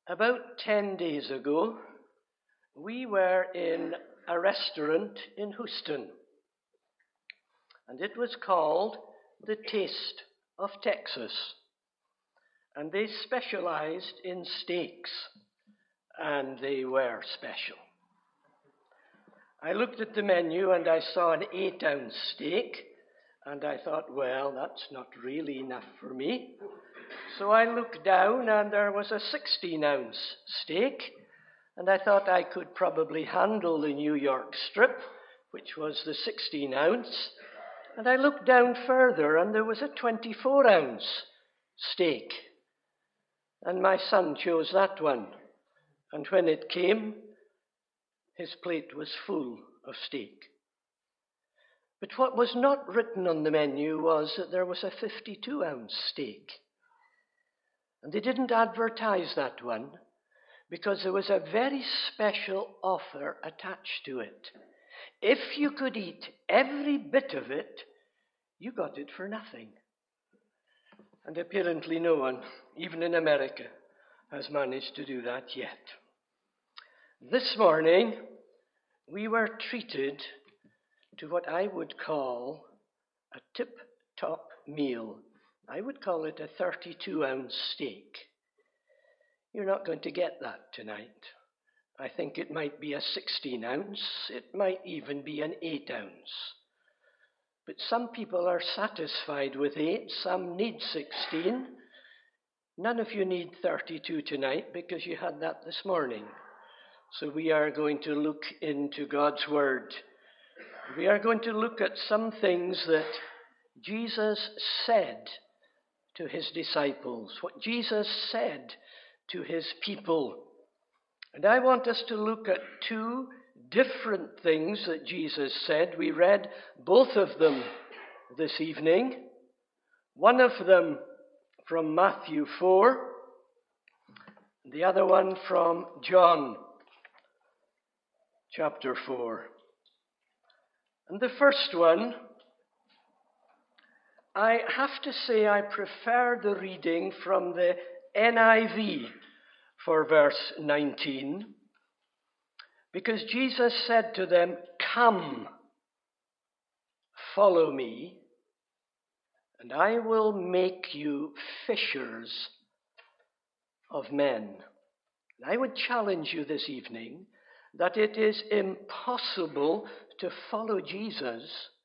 About 10 days ago, we were in a restaurant in Houston, and it was called The Taste of Texas, and they specialized in steaks, and they were special. I looked at the menu and I saw an 8-ounce steak, and I thought, well, that's not really enough for me. So I looked down and there was a 16-ounce steak, and I thought I could probably handle the New York strip, which was the 16-ounce. And I looked down further and there was a 24-ounce steak. And my son chose that one. And when it came, his plate was full of steak. But what was not written on the menu was that there was a 52-ounce steak. And they didn't advertise that one because there was a very special offer attached to it. If you could eat every bit of it, you got it for nothing. And apparently no one, even in America, has managed to do that yet. This morning, we were treated to what I would call a tip-top meal. I would call it a 32-ounce steak. You're not going to get that tonight. I think it might be a 16-ounce. It might even be an 8-ounce. But some people are satisfied with 8. Some need 16. None of you need 32 tonight because you had that this morning. So we are going to look into God's Word. We are going to look at some things that Jesus said to his disciples, what Jesus said to his people. And I want us to look at two different things that Jesus said. We read both of them this evening. One of them from Matthew 4, the other one from John chapter 4. And the first one, I have to say I prefer the reading from the NIV for verse 19, because Jesus said to them, "Come, follow me, and I will make you fishers of men." And I would challenge you this evening that it is impossible to follow Jesus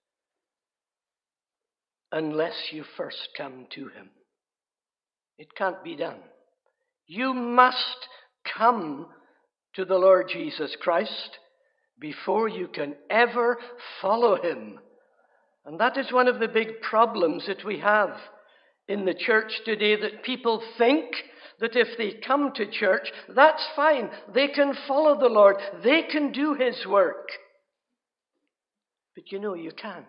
unless you first come to him. It can't be done. You must come to the Lord Jesus Christ before you can ever follow him. And that is one of the big problems that we have in the church today, that people think that if they come to church, that's fine. They can follow the Lord. They can do his work. But you know you can't.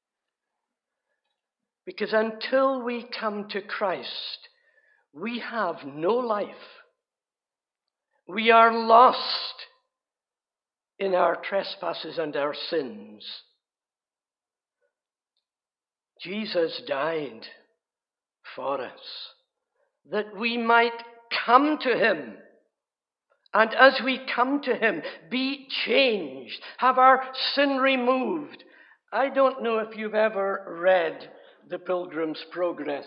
Because until we come to Christ, we have no life. We are lost in our trespasses and our sins. Jesus died for us, that we might come to him. And as we come to him, be changed, have our sin removed. I don't know if you've ever read The Pilgrim's Progress.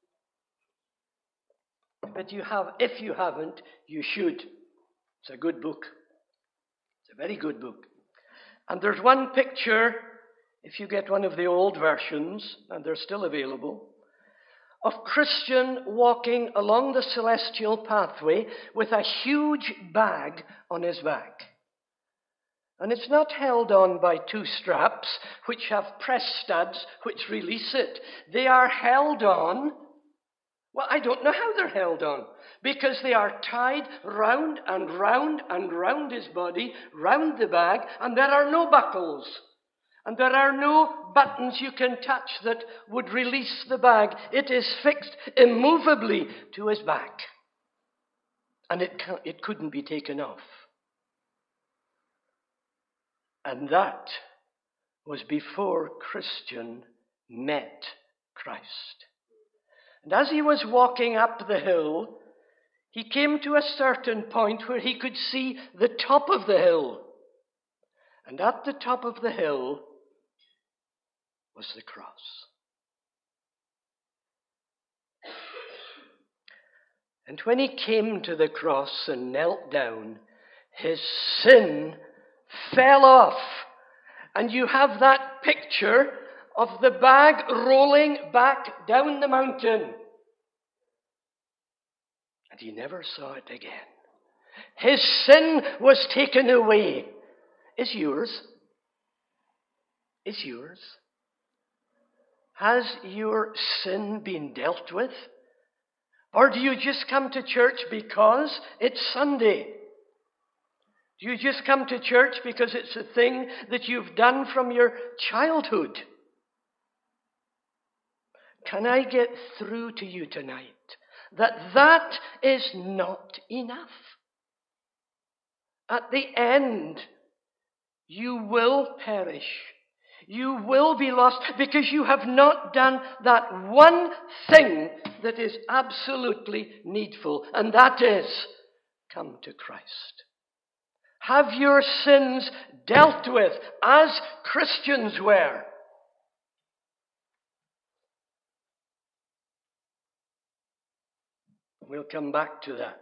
But if you haven't, you should. It's a good book. It's a very good book. And there's one picture, if you get one of the old versions, and they're still available, of Christian walking along the celestial pathway with a huge bag on his back. And it's not held on by two straps, which have press studs which release it. They are held on. Well, I don't know how they're held on, because they are tied round and round and round his body, round the bag, and there are no buckles. And there are no buttons you can touch that would release the bag. It is fixed immovably to his back. And it couldn't be taken off. And that was before Christian met Christ. And as he was walking up the hill, He came to a certain point where he could see the top of the hill. And at the top of the hill was the cross. And when he came to the cross and knelt down, his sin fell off. And you have that picture of the bag rolling back down the mountain. And he never saw it again. His sin was taken away. Is yours? Is yours? Has your sin been dealt with? Or do you just come to church because it's Sunday? Do you just come to church because it's a thing that you've done from your childhood? Can I get through to you tonight that is not enough? At the end, you will perish. You will be lost because you have not done that one thing that is absolutely needful, and that is come to Christ. Have your sins dealt with as Christians were. We'll come back to that.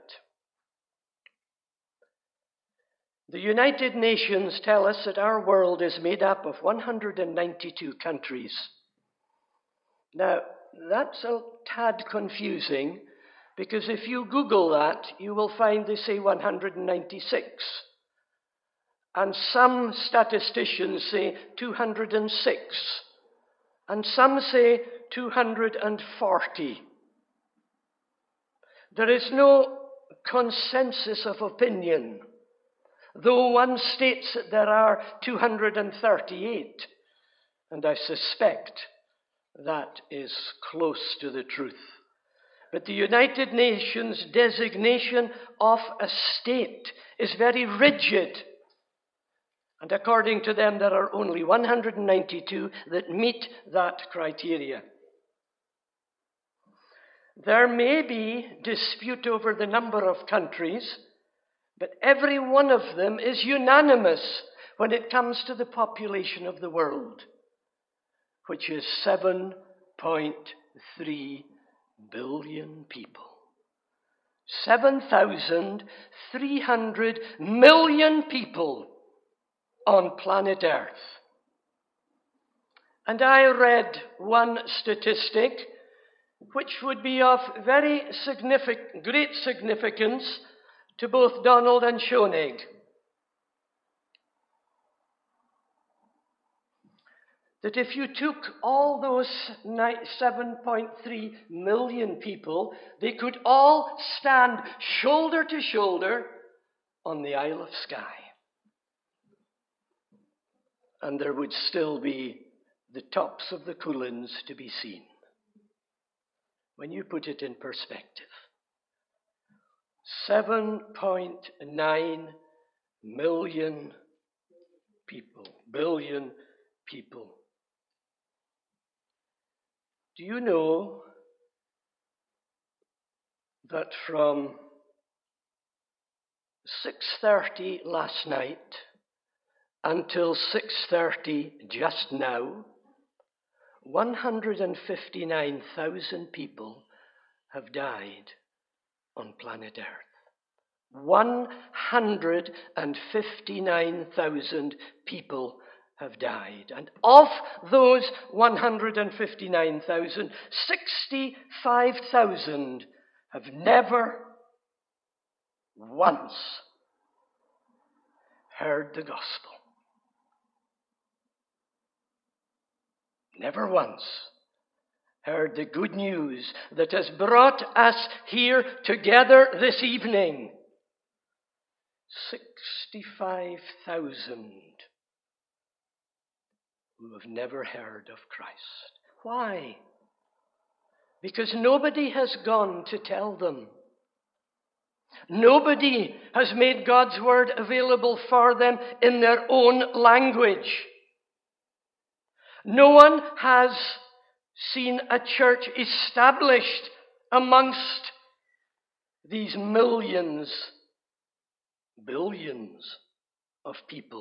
The United Nations tell us that our world is made up of 192 countries. Now, that's a tad confusing, because if you Google that, you will find they say 196. And some statisticians say 206. And some say 240. There is no consensus of opinion, though one states that there are 238, and I suspect that is close to the truth. But the United Nations designation of a state is very rigid, and according to them there are only 192 that meet that criteria. There may be dispute over the number of countries, but every one of them is unanimous when it comes to the population of the world, which is 7.3 billion people. 7,300 million people on planet Earth. And I read one statistic which would be of great significance to both Donald and Schoenig. That if you took all those 7.3 million people, they could all stand shoulder to shoulder on the Isle of Skye. And there would still be the tops of the Cuillins to be seen. When you put it in perspective, 7.9 million people, billion people. Do you know that from 6:30 last night until 6:30 just now, 159,000 people have died on planet Earth. 159,000 people have died. And of those 159,000, 65,000 have never once heard the gospel. Never once heard the good news that has brought us here together this evening. 65,000 who have never heard of Christ. Why? Because nobody has gone to tell them. Nobody has made God's word available for them in their own language. No one has seen a church established amongst these millions, billions of people.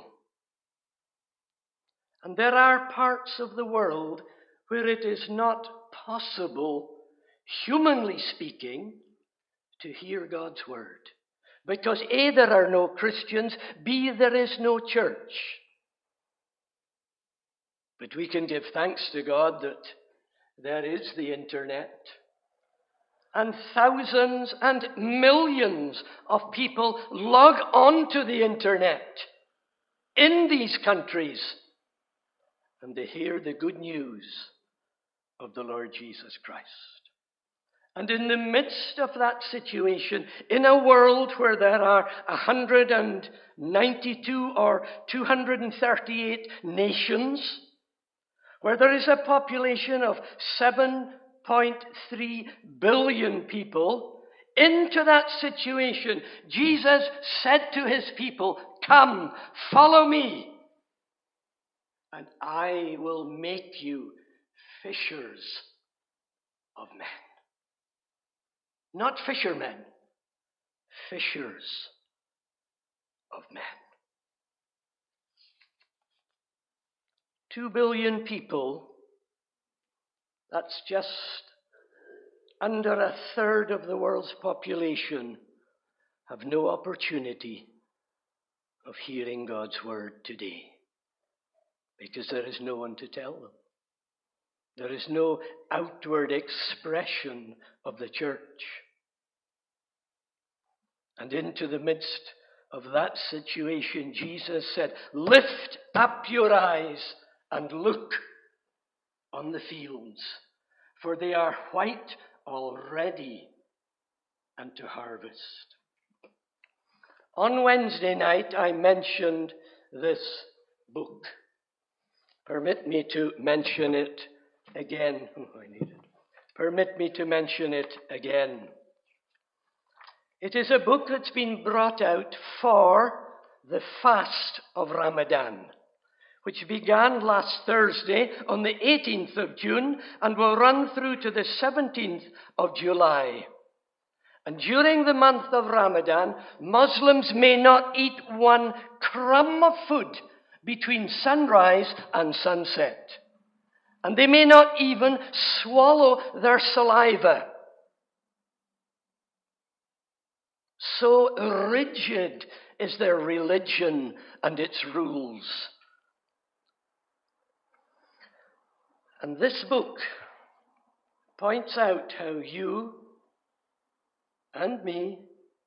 And there are parts of the world where it is not possible, humanly speaking, to hear God's word. Because A, there are no Christians, B, there is no church. But we can give thanks to God that there is the internet. And thousands and millions of people log on to the internet in these countries, and they hear the good news of the Lord Jesus Christ. And in the midst of that situation, in a world where there are 192 or 238 nations, where there is a population of 7.3 billion people, into that situation, Jesus said to his people, "Come, follow me, and I will make you fishers of men." Not fishermen, fishers of men. 2 billion people, that's just under a third of the world's population, have no opportunity of hearing God's word today, because there is no one to tell them. There is no outward expression of the church. And into the midst of that situation, Jesus said, "Lift up your eyes and look on the fields, for they are white already unto harvest." On Wednesday night, I mentioned this book. Permit me to mention it again. Permit me to mention it again. It is a book that's been brought out for the fast of Ramadan, which began last Thursday on the 18th of June and will run through to the 17th of July. And during the month of Ramadan, Muslims may not eat one crumb of food between sunrise and sunset. And they may not even swallow their saliva. So rigid is their religion and its rules. And this book points out how you and me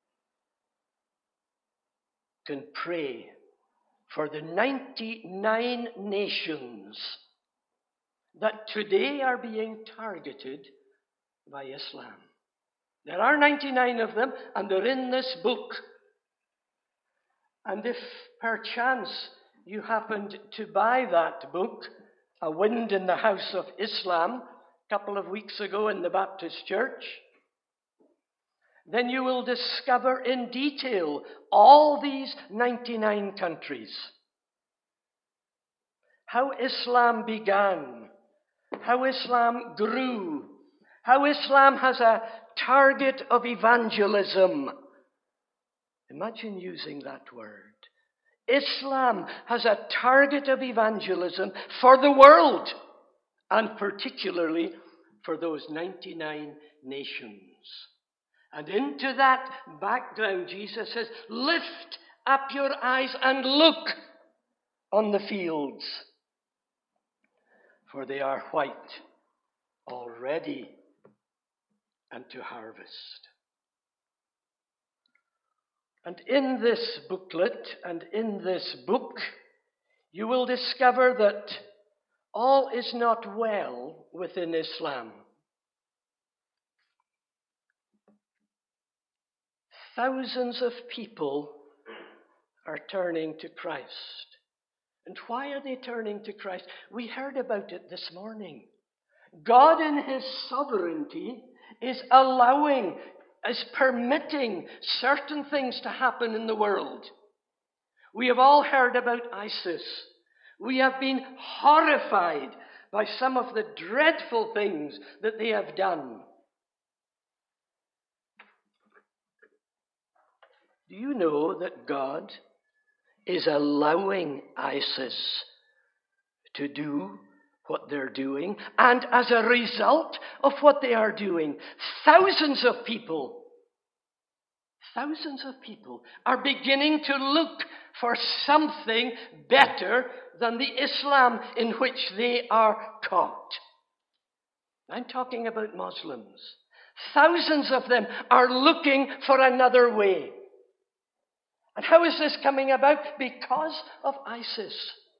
can pray for the 99 nations that today are being targeted by Islam. There are 99 of them, and they're in this book. And if perchance you happened to buy that book, A Wind in the House of Islam, a couple of weeks ago in the Baptist Church, then you will discover in detail all these 99 countries. How Islam began, how Islam grew, how Islam has a target of evangelism. Imagine using that word. Islam has a target of evangelism for the world, and particularly for those 99 nations. And into that background, Jesus says, lift up your eyes and look on the fields, for they are white already unto harvest. And in this booklet and in this book, you will discover that all is not well within Islam. Thousands of people are turning to Christ. And why are they turning to Christ? We heard about it this morning. God in his sovereignty is allowing, is permitting certain things to happen in the world. We have all heard about ISIS. We have been horrified by some of the dreadful things that they have done. Do you know that God is allowing ISIS to do what they're doing? And as a result of what they are doing, thousands of people are beginning to look for something better than the Islam in which they are caught. I'm talking about Muslims. Thousands of them are looking for another way. And how is this coming about? Because of ISIS.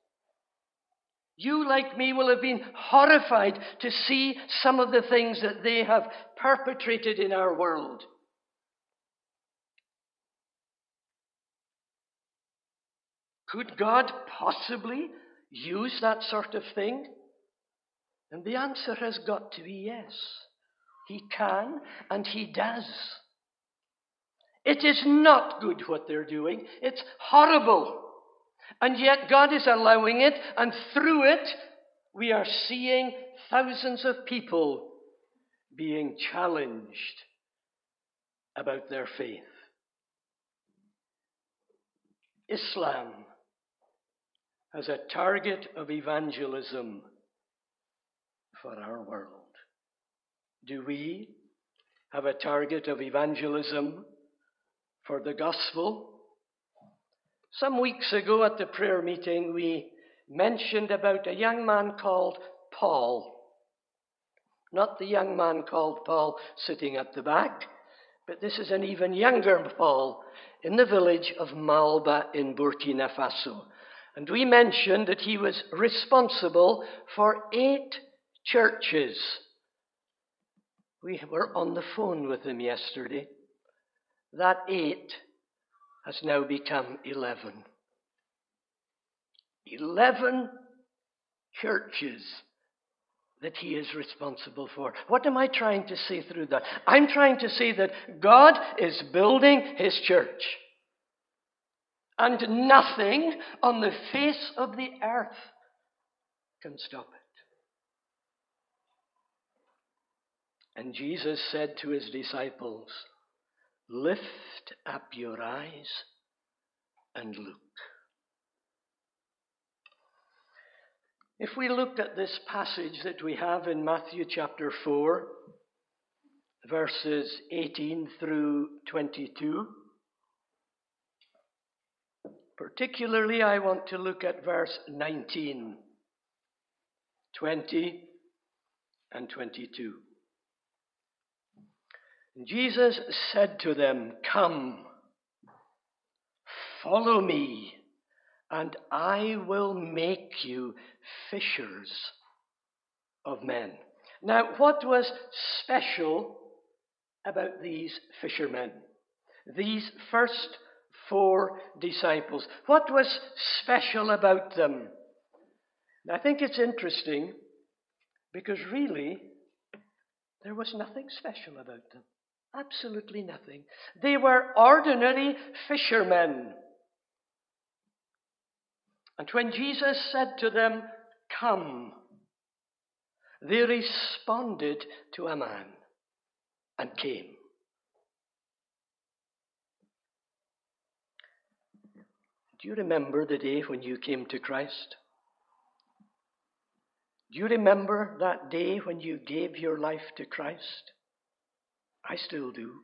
You, like me, will have been horrified to see some of the things that they have perpetrated in our world. Could God possibly use that sort of thing? And the answer has got to be yes. He can and he does. It is not good what they're doing. It's horrible. And yet God is allowing it, and through it we are seeing thousands of people being challenged about their faith. Islam as a target of evangelism for our world. Do we have a target of evangelism for the gospel? Some weeks ago at the prayer meeting, we mentioned about a young man called Paul. Not the young man called Paul sitting at the back, but this is an even younger Paul in the village of Malba in Burkina Faso. And we mentioned that he was responsible for 8 churches. We were on the phone with him yesterday. That 8 has now become 11. 11 churches that he is responsible for. What am I trying to say through that? I'm trying to say that God is building his church. And nothing on the face of the earth can stop it. And Jesus said to his disciples, "Lift up your eyes and look." If we looked at this passage that we have in Matthew chapter 4, verses 18 through 22, particularly I want to look at verse 19, 20, and 22. And Jesus said to them, "Come, follow me, and I will make you fishers of men." Now, what was special about these fishermen? These first 4 disciples. What was special about them? And I think it's interesting because really there was nothing special about them. Absolutely nothing. They were ordinary fishermen. And when Jesus said to them, "Come," they responded to a man and came. Do you remember the day when you came to Christ? Do you remember that day when you gave your life to Christ? I still do.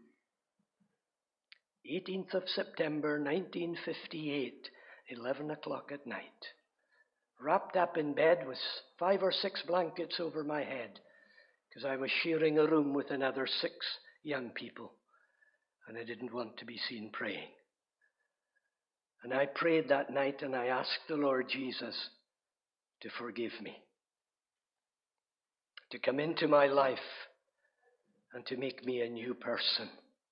18th of September 1958, 11 o'clock at night. Wrapped up in bed with 5 or 6 blankets over my head because I was sharing a room with another 6 young people and I didn't want to be seen praying. And I prayed that night and I asked the Lord Jesus to forgive me, to come into my life and to make me a new person.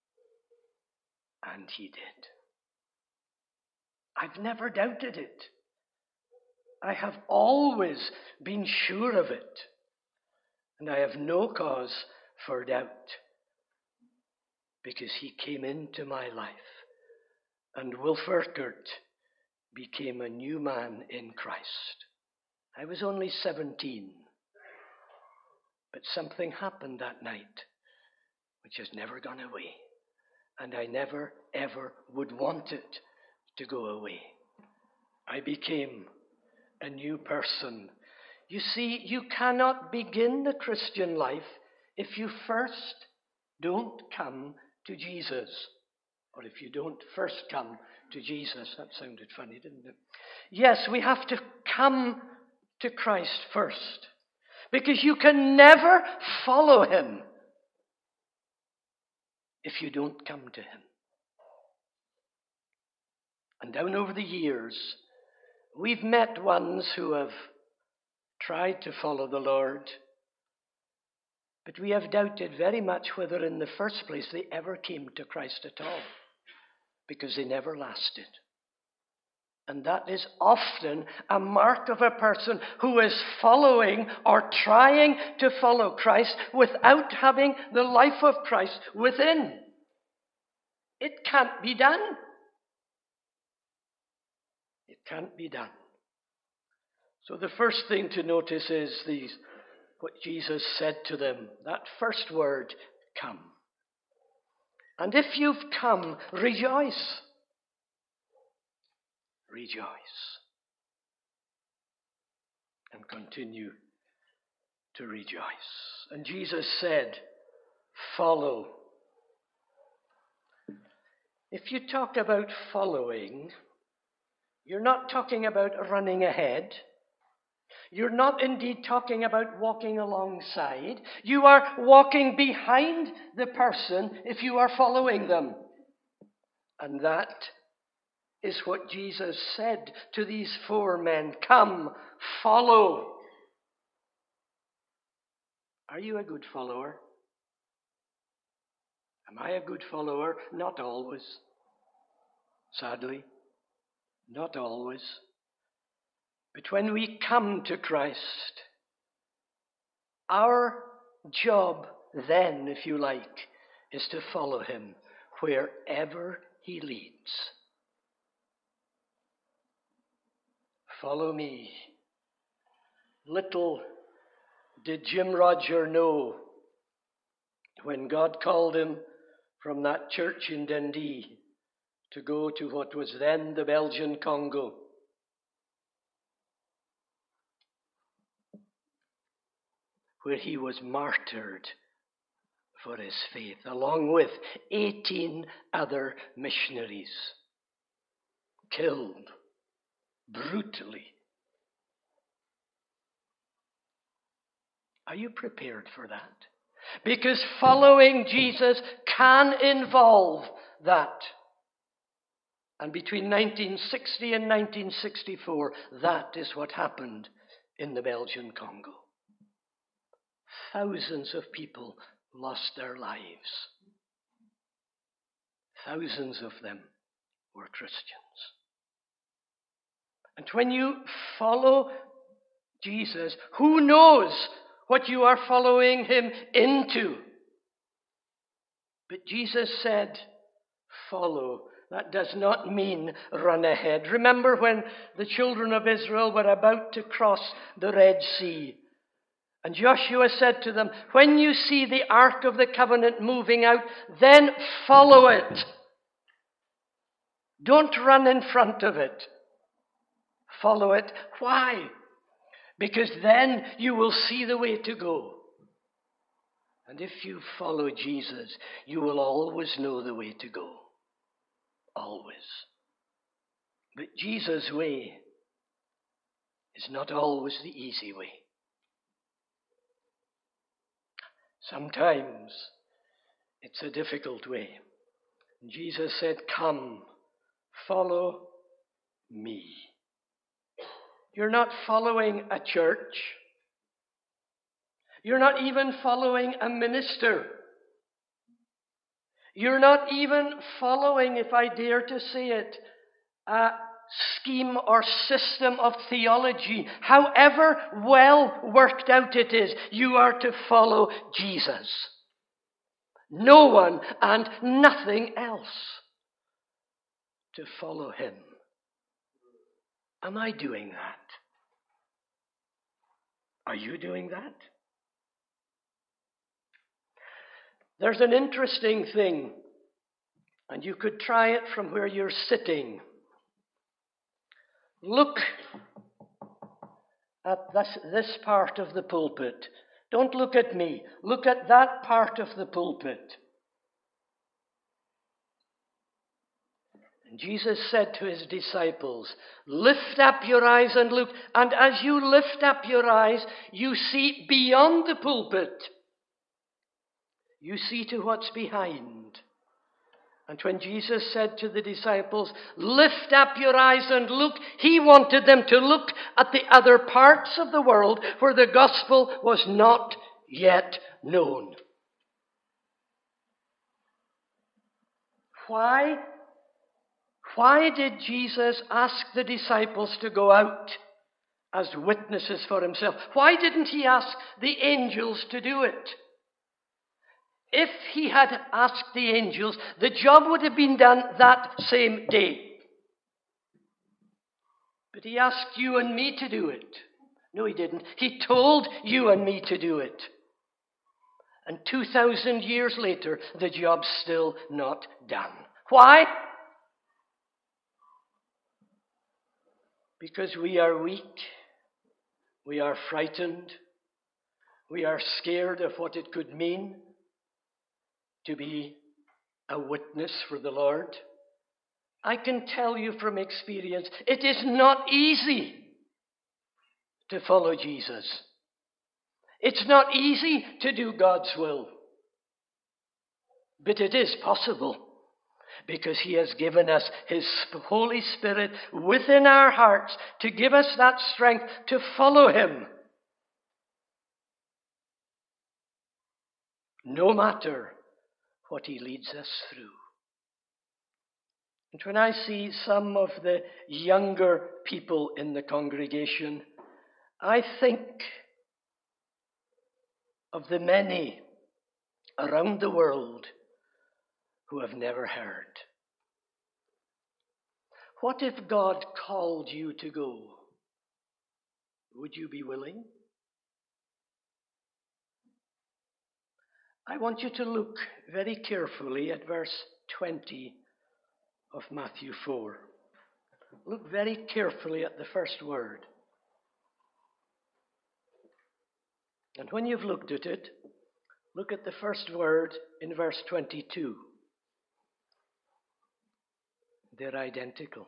And he did. I've never doubted it. I have always been sure of it. And I have no cause for doubt because he came into my life. And Wilf Urquhart became a new man in Christ. I was only 17. But something happened that night which has never gone away. and I never, ever would want it to go away. I became a new person. You see, you cannot begin the Christian life if you first don't come to Jesus. Or if you don't first come to Jesus. That sounded funny, didn't it? Yes, we have to come to Christ first. Because you can never follow him if you don't come to him. And down over the years, we've met ones who have tried to follow the Lord, but we have doubted very much whether in the first place they ever came to Christ at all, because they never lasted. And that is often a mark of a person who is following or trying to follow Christ without having the life of Christ within. It can't be done. It can't be done. So the first thing to notice is what Jesus said to them. That first word, come. And if you've come, rejoice. Rejoice. And continue to rejoice. And Jesus said, follow. If you talk about following, you're not talking about running ahead. You're not indeed talking about walking alongside. You are walking behind the person if you are following them. And that is what Jesus said to these 4 men. Come, follow. Are you a good follower? Am I a good follower? Not always. Sadly, not always. But when we come to Christ, our job then, if you like, is to follow him wherever he leads. Follow me. Little did Jim Roger know when God called him from that church in Dundee to go to what was then the Belgian Congo. Where he was martyred for his faith, along with 18 other missionaries, killed brutally. Are you prepared for that? Because following Jesus can involve that. And between 1960 and 1964, that is what happened in the Belgian Congo. Thousands of people lost their lives. Thousands of them were Christians. And when you follow Jesus, who knows what you are following him into? But Jesus said, follow. That does not mean run ahead. Remember when the children of Israel were about to cross the Red Sea? And Joshua said to them, when you see the Ark of the Covenant moving out, then follow it. Don't run in front of it. Follow it. Why? Because then you will see the way to go. And if you follow Jesus, you will always know the way to go. Always. But Jesus' way is not always the easy way. Sometimes it's a difficult way. And Jesus said, come, follow me. You're not following a church. You're not even following a minister. You're not even following, if I dare to say it, a scheme or system of theology. However well worked out it is, you are to follow Jesus. No one and nothing else. To follow him. Am I doing that? Are you doing that? There's an interesting thing And you could try it from where you're sitting. Look at this part of the pulpit. Don't look at me. Look at that part of the pulpit. And Jesus said to his disciples, lift up your eyes and look. And as you lift up your eyes, you see beyond the pulpit. You see to what's behind. And when Jesus said to the disciples, lift up your eyes and look, he wanted them to look at the other parts of the world where the gospel was not yet known. Why did Jesus ask the disciples to go out as witnesses for himself? Why didn't he ask the angels to do it? If he had asked the angels, the job would have been done that same day. But he asked you and me to do it. No, he didn't. He told you and me to do it. And 2,000 years later, the job's still not done. Why? Because we are weak. We are frightened. We are scared of what it could mean to be a witness for the Lord. I can tell you from experience, it is not easy to follow Jesus. It's not easy to do God's will. But it is possible because he has given us his Holy Spirit within our hearts to give us that strength to follow him. No matter what he leads us through. And when I see some of the younger people in the congregation, I think of the many around the world who have never heard. What if God called you to go? Would you be willing? I want you to look very carefully at verse 20 of Matthew 4. Look very carefully at the first word. And when you've looked at it, look at the first word in verse 22. They're identical.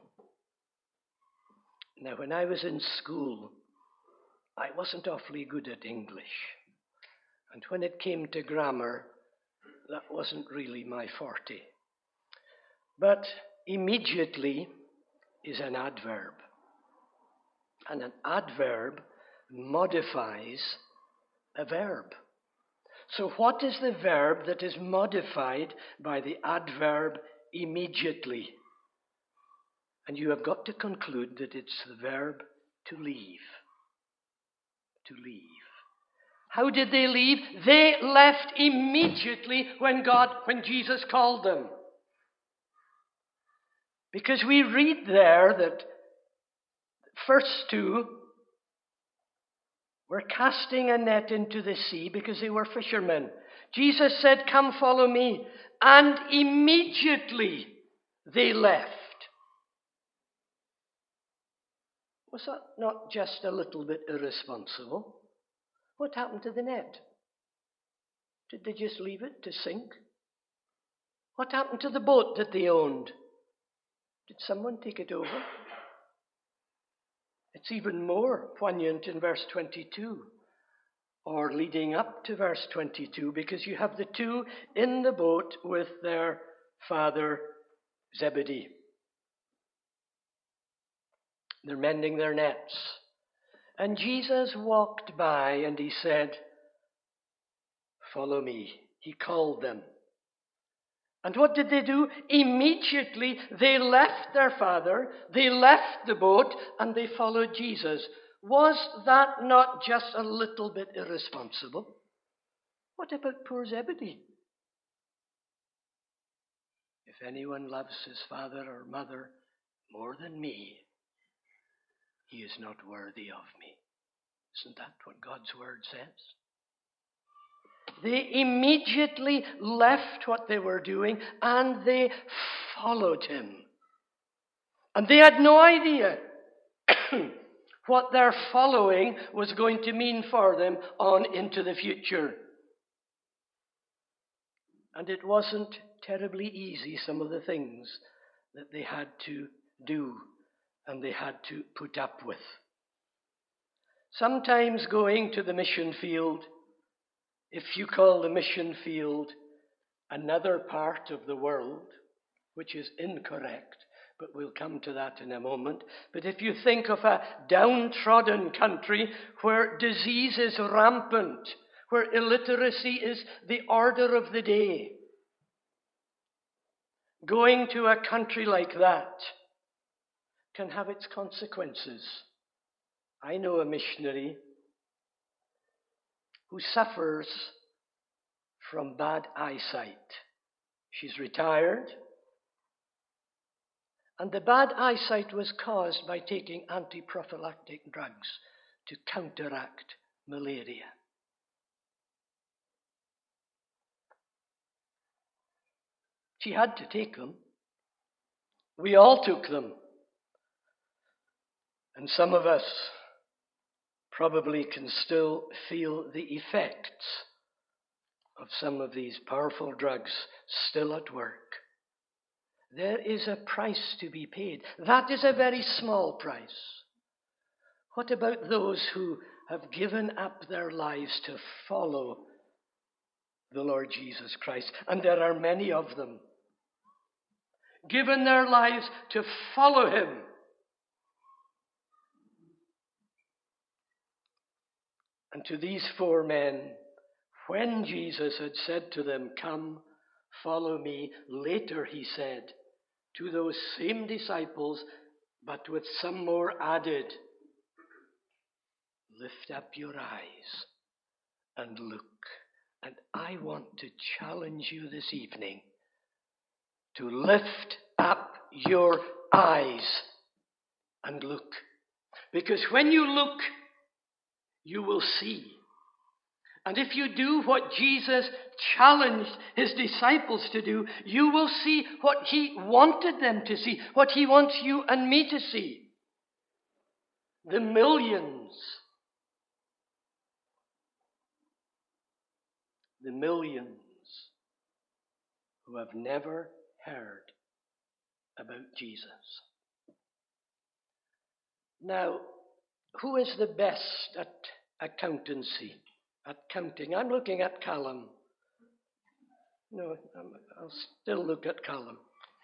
Now, when I was in school, I wasn't awfully good at English. And when it came to grammar, that wasn't really my forte. But immediately is an adverb. And an adverb modifies a verb. So what is the verb that is modified by the adverb immediately? And you have got to conclude that it's the verb to leave. To leave. How did they leave? They left immediately when Jesus called them. Because we read there that first two were casting a net into the sea because they were fishermen. Jesus said, come follow me. And immediately they left. Was that not just a little bit irresponsible? What happened to the net? Did they just leave it to sink? What happened to the boat that they owned? Did someone take it over? It's even more poignant in verse 22, or leading up to verse 22, because you have the two in the boat with their father Zebedee. They're mending their nets. And Jesus walked by and he said, follow me. He called them. And what did they do? Immediately they left their father, they left the boat, and they followed Jesus. Was that not just a little bit irresponsible? What about poor Zebedee? If anyone loves his father or mother more than me, he is not worthy of me. Isn't that what God's word says? They immediately left what they were doing and they followed him. And they had no idea what their following was going to mean for them on into the future. And it wasn't terribly easy, some of the things that they had to do and they had to put up with. Sometimes going to the mission field, if you call the mission field another part of the world, which is incorrect, but we'll come to that in a moment. But if you think of a downtrodden country where disease is rampant, where illiteracy is the order of the day, going to a country like that can have its consequences. I know a missionary who suffers from bad eyesight. She's retired, and the bad eyesight was caused by taking anti-prophylactic drugs to counteract malaria. She had to take them. We all took them. And some of us probably can still feel the effects of some of these powerful drugs still at work. There is a price to be paid. That is a very small price. What about those who have given up their lives to follow the Lord Jesus Christ? And there are many of them. Given their lives to follow him. And to these four men, when Jesus had said to them, "Come, follow me," later he said to those same disciples, but with some more added, "Lift up your eyes and look." And I want to challenge you this evening to lift up your eyes and look. Because when you look, you will see. And if you do what Jesus challenged his disciples to do, you will see what he wanted them to see, what he wants you and me to see. The millions who have never heard about Jesus. Now, who is the best at accountancy, at counting? I'm looking at Callum. No, I'll still look at Callum.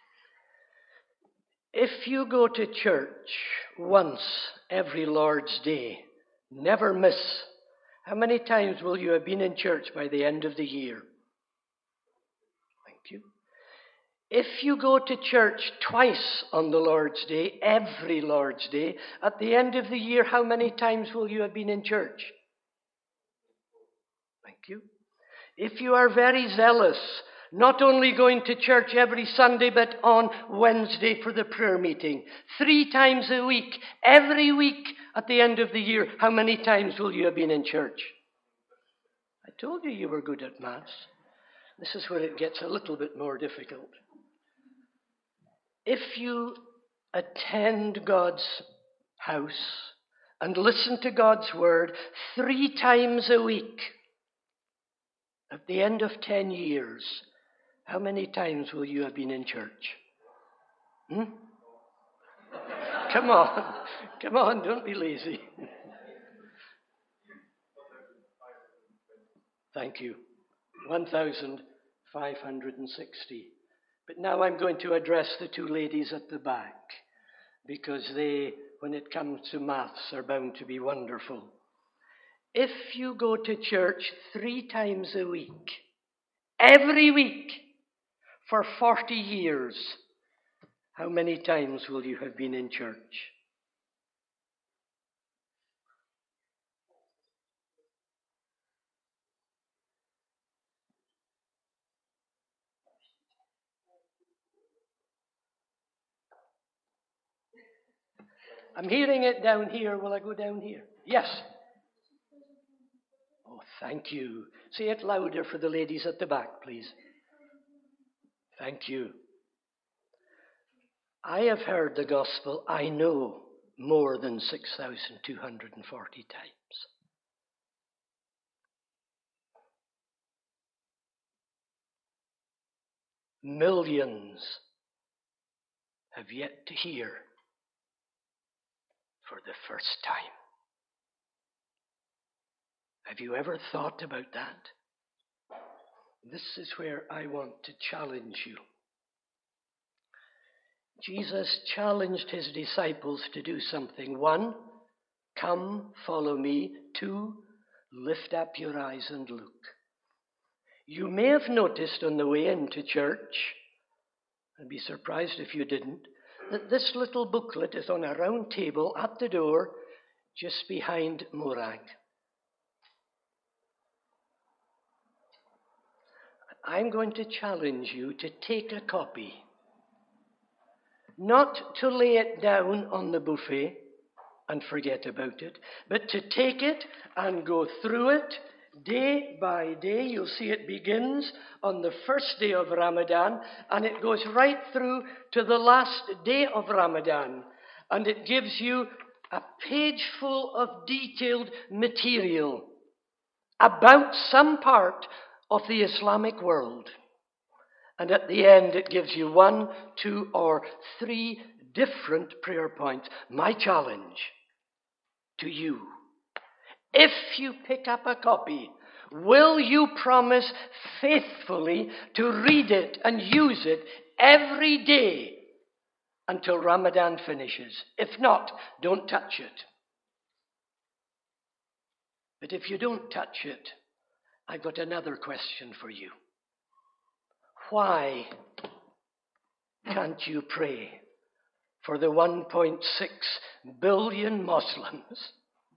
If you go to church once every Lord's Day, never miss, how many times will you have been in church by the end of the year? Thank you. If you go to church twice on the Lord's Day, every Lord's Day, at the end of the year, how many times will you have been in church? Thank you. If you are very zealous, not only going to church every Sunday, but on Wednesday for the prayer meeting, 3 times a week, every week at the end of the year, how many times will you have been in church? I told you were good at maths. This is where it gets a little bit more difficult. If you attend God's house and listen to God's word 3 times a week, at the end of 10 years, how many times will you have been in church? Come on, don't be lazy. Thank you. 1,560. But now I'm going to address the 2 ladies at the back, because they, when it comes to maths, are bound to be wonderful. If you go to church 3 times a week, every week, for 40 years, how many times will you have been in church? I'm hearing it down here. Will I go down here? Yes. Oh, Thank you. Say it louder for the ladies at the back, please. Thank you. I have heard the gospel, I know, more than 6,240 times. Millions have yet to hear for the first time. Have you ever thought about that? This is where I want to challenge you. Jesus challenged his disciples to do something. 1, come, follow me. 2, lift up your eyes and look. You may have noticed on the way into church, I'd be surprised if you didn't, that this little booklet is on a round table at the door just behind Morag. I'm going to challenge you to take a copy. Not to lay it down on the buffet and forget about it, but to take it and go through it day by day. You'll see it begins on the first day of Ramadan and it goes right through to the last day of Ramadan. And it gives you a page full of detailed material about some part of the Islamic world. And at the end, it gives you 1, 2, or 3 different prayer points. My challenge to you, if you pick up a copy, will you promise faithfully to read it and use it every day until Ramadan finishes? If not, don't touch it. But if you don't touch it, I've got another question for you. Why can't you pray for the 1.6 billion Muslims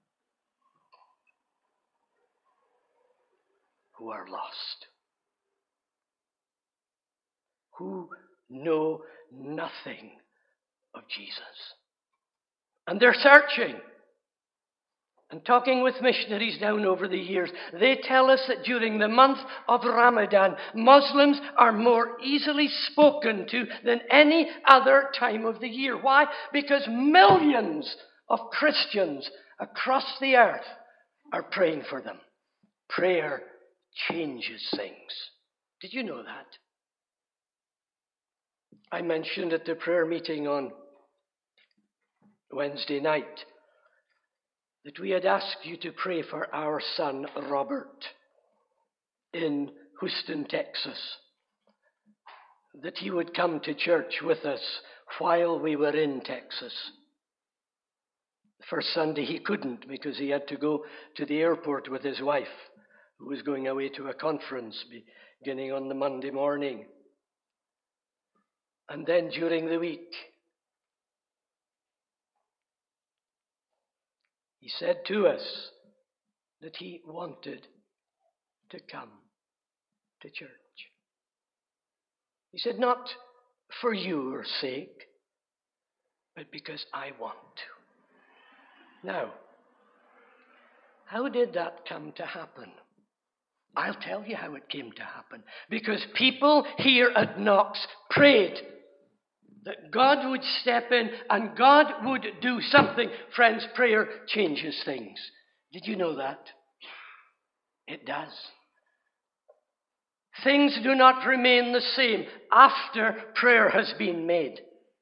who are lost, who know nothing of Jesus? And they're searching. And talking with missionaries down over the years, they tell us that during the month of Ramadan, Muslims are more easily spoken to than any other time of the year. Why? Because millions of Christians across the earth are praying for them. Prayer changes things. Did you know that? I mentioned at the prayer meeting on Wednesday night that we had asked you to pray for our son Robert in Houston, Texas, that he would come to church with us while we were in Texas. The first Sunday he couldn't because he had to go to the airport with his wife, who was going away to a conference beginning on the Monday morning. And then during the week, he said to us that he wanted to come to church. He said, not for your sake, but because I want to. Now, how did that come to happen? I'll tell you how it came to happen. Because people here at Knox prayed that God would step in and God would do something. Friends, prayer changes things. Did you know that? It does. Things do not remain the same after prayer has been made.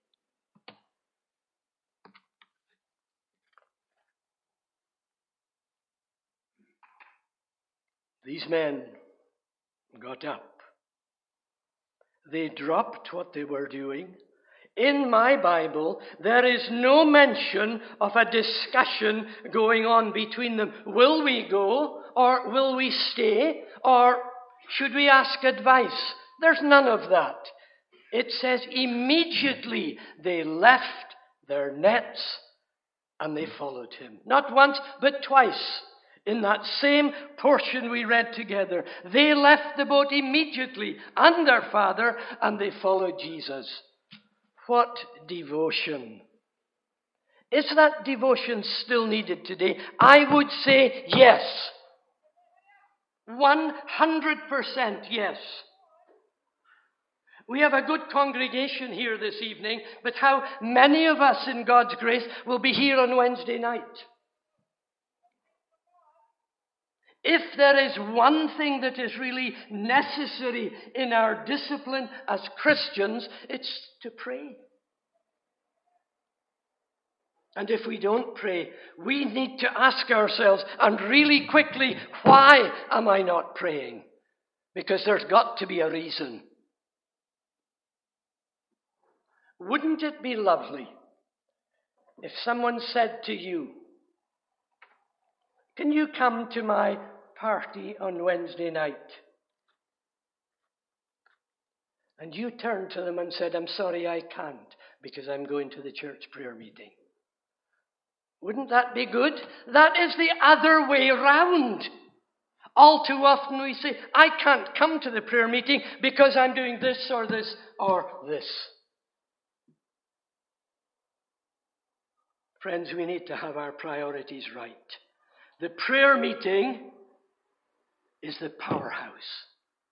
These men got up. They dropped what they were doing. In my Bible, there is no mention of a discussion going on between them. Will we go, or will we stay, or should we ask advice? There's none of that. It says immediately they left their nets and they followed him. Not once, but twice. In that same portion we read together, they left the boat immediately and their father and they followed Jesus. What devotion! Is that devotion still needed today? I would say yes. 100% yes. We have a good congregation here this evening, but how many of us in God's grace will be here on Wednesday night? If there is one thing that is really necessary in our discipline as Christians, it's to pray. And if we don't pray, we need to ask ourselves, and really quickly, why am I not praying? Because there's got to be a reason. Wouldn't it be lovely if someone said to you, "Can you come to my party on Wednesday night?" And you turned to them and said, "I'm sorry, I can't, because I'm going to the church prayer meeting." Wouldn't that be good? That is the other way round. All too often we say, "I can't come to the prayer meeting because I'm doing this or this or this." Friends, we need to have our priorities right. The prayer meeting is the powerhouse.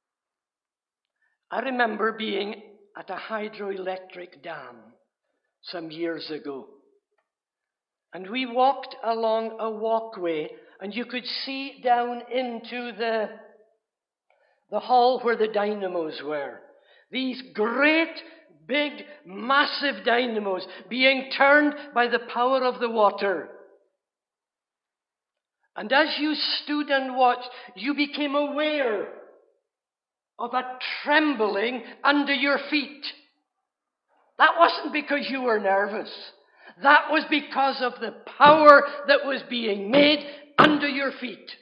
I remember being at a hydroelectric dam some years ago. And we walked along a walkway, and you could see down into the hall where the dynamos were. These great, big, massive dynamos being turned by the power of the water. And as you stood and watched, you became aware of a trembling under your feet. That wasn't because you were nervous. That was because of the power that was being made under your feet.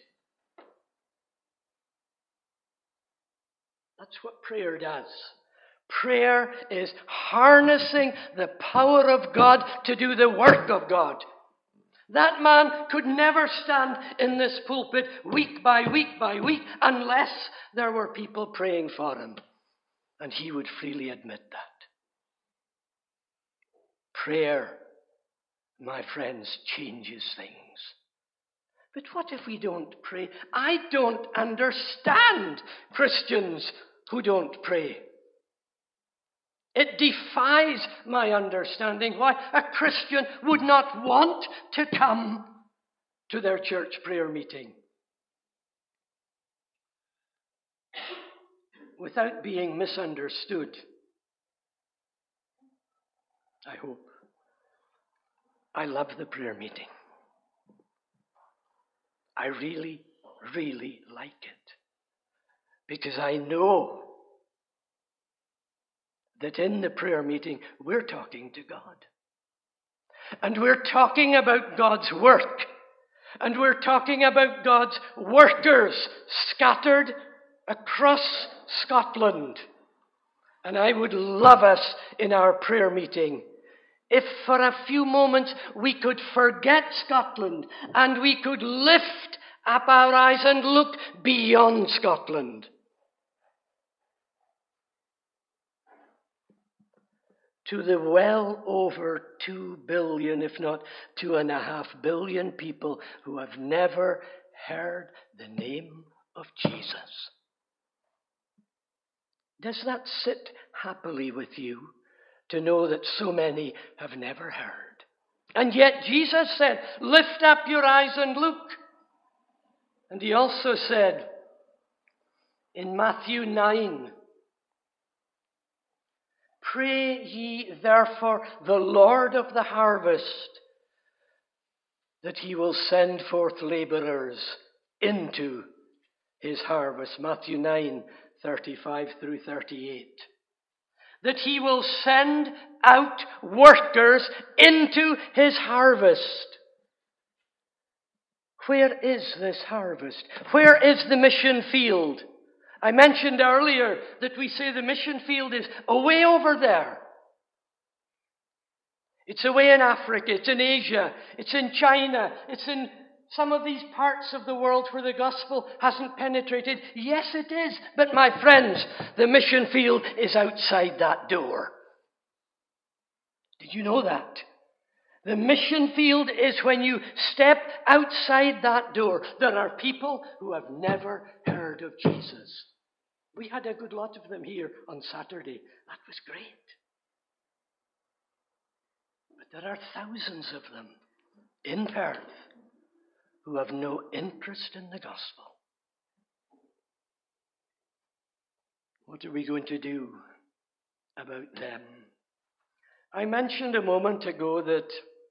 That's what prayer does. Prayer is harnessing the power of God to do the work of God. That man could never stand in this pulpit week by week by week unless there were people praying for him. And he would freely admit that. Prayer, my friends, changes things. But what if we don't pray? I don't understand Christians who don't pray. It defies my understanding why a Christian would not want to come to their church prayer meeting. Without being misunderstood, I hope, I love the prayer meeting. I really, really like it. Because I know that in the prayer meeting, we're talking to God. And we're talking about God's work. And we're talking about God's workers scattered across Scotland. And I would love us in our prayer meeting if for a few moments we could forget Scotland and we could lift up our eyes and look beyond Scotland. To the well over 2 billion, if not 2.5 billion people who have never heard the name of Jesus. Does that sit happily with you to know that so many have never heard? And yet Jesus said, "Lift up your eyes and look." And he also said in Matthew 9, "Pray ye therefore the Lord of the harvest that he will send forth laborers into his harvest." Matthew 9:35 through 38. That he will send out workers into his harvest. Where is this harvest? Where is the mission field? I mentioned earlier that we say the mission field is away over there. It's away in Africa, it's in Asia, it's in China, it's in some of these parts of the world where the gospel hasn't penetrated. Yes, it is. But my friends, the mission field is outside that door. Did you know that? The mission field is when you step outside that door. There are people who have never heard of Jesus. We had a good lot of them here on Saturday. That was great. But there are thousands of them in Perth who have no interest in the gospel. What are we going to do about them? I mentioned a moment ago that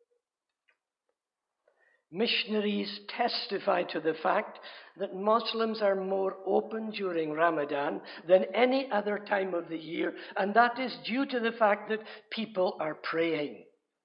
missionaries testify to the fact that Muslims are more open during Ramadan than any other time of the year, and that is due to the fact that people are praying.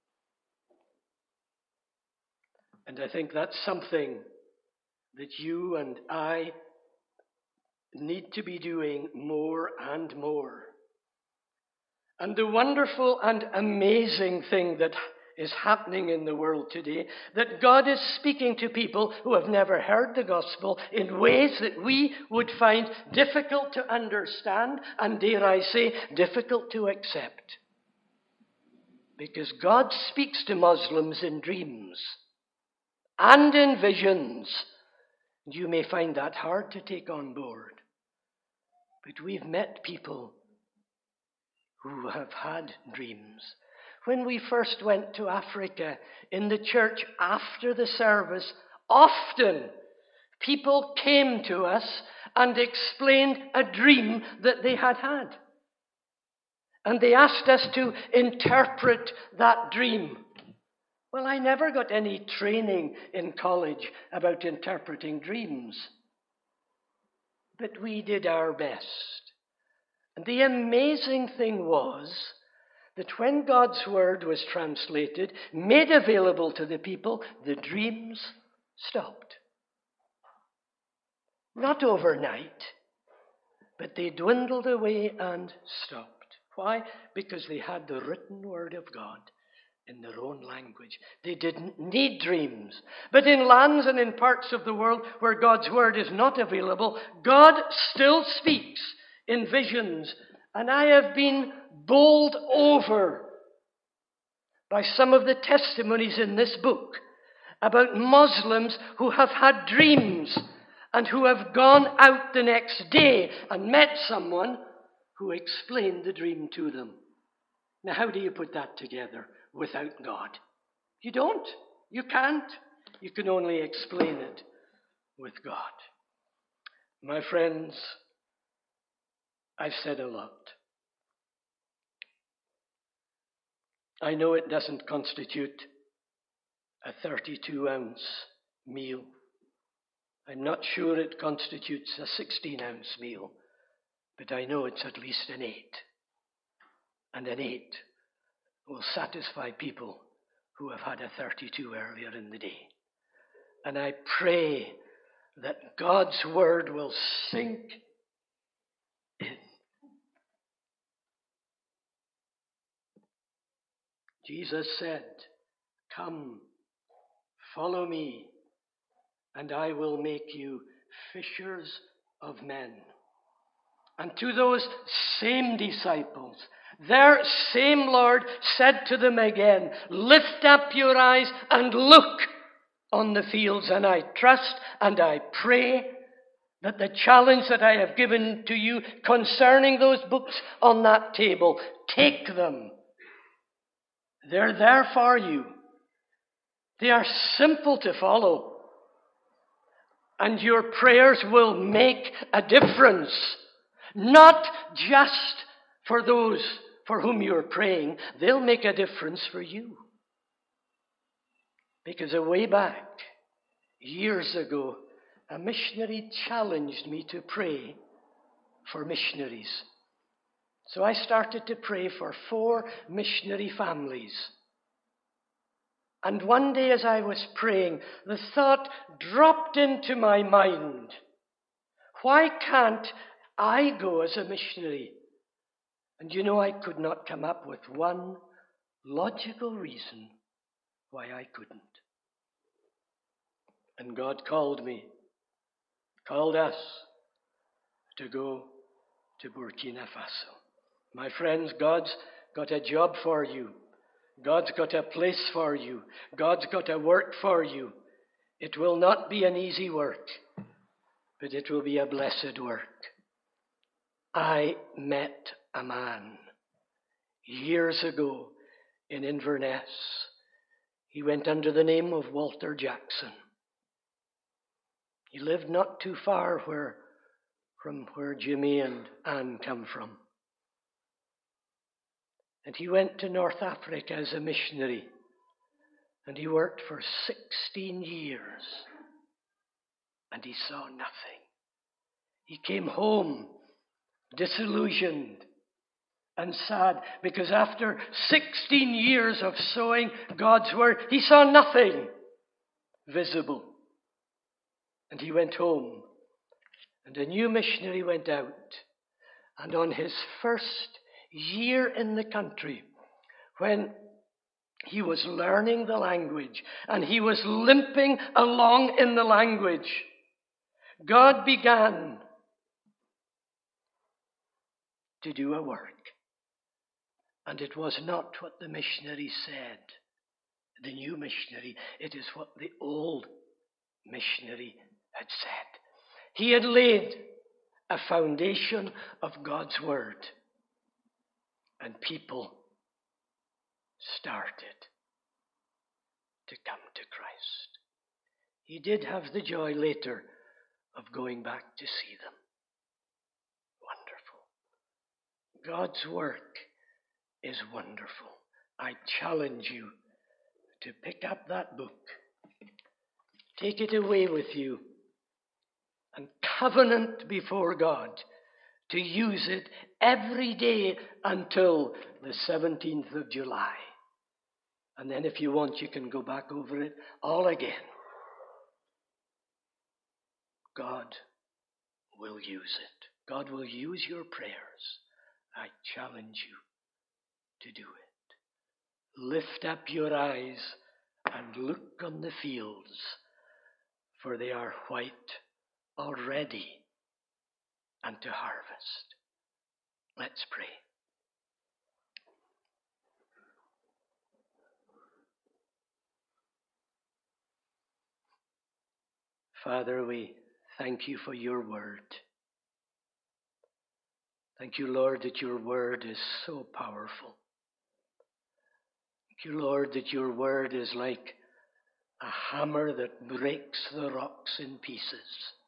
And I think that's something that you and I need to be doing more and more. And the wonderful and amazing thing that is happening in the world today, that God is speaking to people who have never heard the gospel in ways that we would find difficult to understand and, dare I say, difficult to accept. Because God speaks to Muslims in dreams and in visions. You may find that hard to take on board. But we've met people who have had dreams. When we first went to Africa in the church after the service, often people came to us and explained a dream that they had had. And they asked us to interpret that dream. Well, I never got any training in college about interpreting dreams. But we did our best. And the amazing thing was that when God's word was translated, made available to the people, the dreams stopped. Not overnight, but they dwindled away and stopped. Why? Because they had the written word of God in their own language. They didn't need dreams. But in lands and in parts of the world where God's word is not available, God still speaks in visions. And I have been bowled over by some of the testimonies in this book about Muslims who have had dreams and who have gone out the next day and met someone who explained the dream to them. Now, how do you put that together without God? You don't. You can't. You can only explain it with God. My friends, I've said a lot. I know it doesn't constitute a 32-ounce meal. I'm not sure it constitutes a 16-ounce meal, but I know it's at least an 8. And an 8 will satisfy people who have had a 32 earlier in the day. And I pray that God's word will sink in. Jesus said, "Come, follow me, and I will make you fishers of men." And to those same disciples, their same Lord said to them again, "Lift up your eyes and look on the fields." And I trust and I pray that the challenge that I have given to you concerning those books on that table, take them. They're there for you. They are simple to follow. And your prayers will make a difference. Not just for those for whom you're praying. They'll make a difference for you. Because a way back, years ago, a missionary challenged me to pray for missionaries. So I started to pray for 4 missionary families. And one day as I was praying, the thought dropped into my mind, why can't I go as a missionary? And you know, I could not come up with one logical reason why I couldn't. And God called me, called us to go to Burkina Faso. My friends, God's got a job for you. God's got a place for you. God's got a work for you. It will not be an easy work, but it will be a blessed work. I met a man years ago in Inverness. He went under the name of Walter Jackson. He lived not too far from where Jimmy and Anne come from. And he went to North Africa as a missionary. And he worked for 16 years. And he saw nothing. He came home disillusioned and sad, because after 16 years of sowing God's word, he saw nothing visible. And he went home, and a new missionary went out. And on his first year in the country, when he was learning the language and he was limping along in the language, God began to do a work. And it was not what the missionary said, the new missionary. It is what the old missionary had said. He had laid a foundation of God's word. And people started to come to Christ. He did have the joy later of going back to see them. Wonderful. God's work is wonderful. I challenge you to pick up that book, take it away with you, and covenant before God to use it every day until the 17th of July. And then if you want, you can go back over it all again. God will use it. God will use your prayers. I challenge you to do it. Lift up your eyes and look on the fields, for they are white already unto harvest. Let's pray. Father, we thank you for your word. Thank you, Lord, that your word is so powerful. Thank you, Lord, that your word is like a hammer that breaks the rocks in pieces.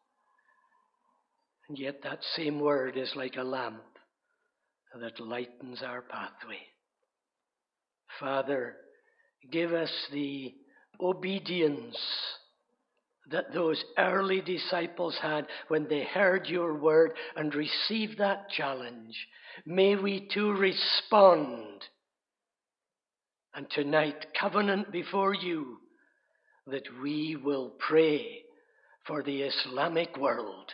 And yet that same word is like a lamp that lightens our pathway. Father, give us the obedience that those early disciples had when they heard your word and received that challenge. May we too respond. And tonight, covenant before you that we will pray for the Islamic world.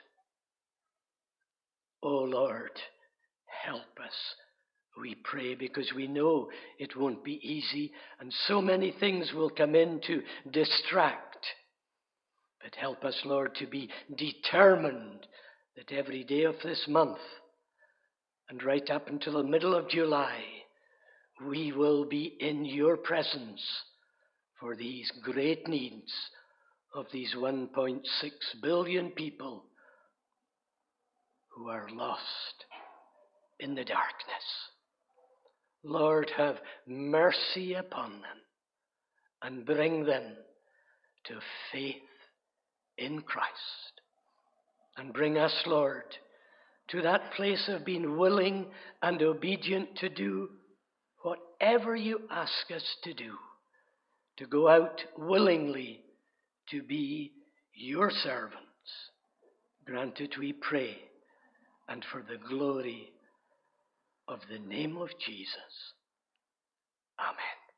Oh Lord, help us, we pray, because we know it won't be easy and so many things will come in to distract. But help us, Lord, to be determined that every day of this month and right up until the middle of July, we will be in your presence for these great needs of these 1.6 billion people who are lost in the darkness. Lord, have mercy upon them and bring them to faith in Christ. And bring us, Lord, to that place of being willing and obedient to do whatever you ask us to do, to go out willingly to be your servants. Grant it, we pray, and for the glory of the name of Jesus. Amen.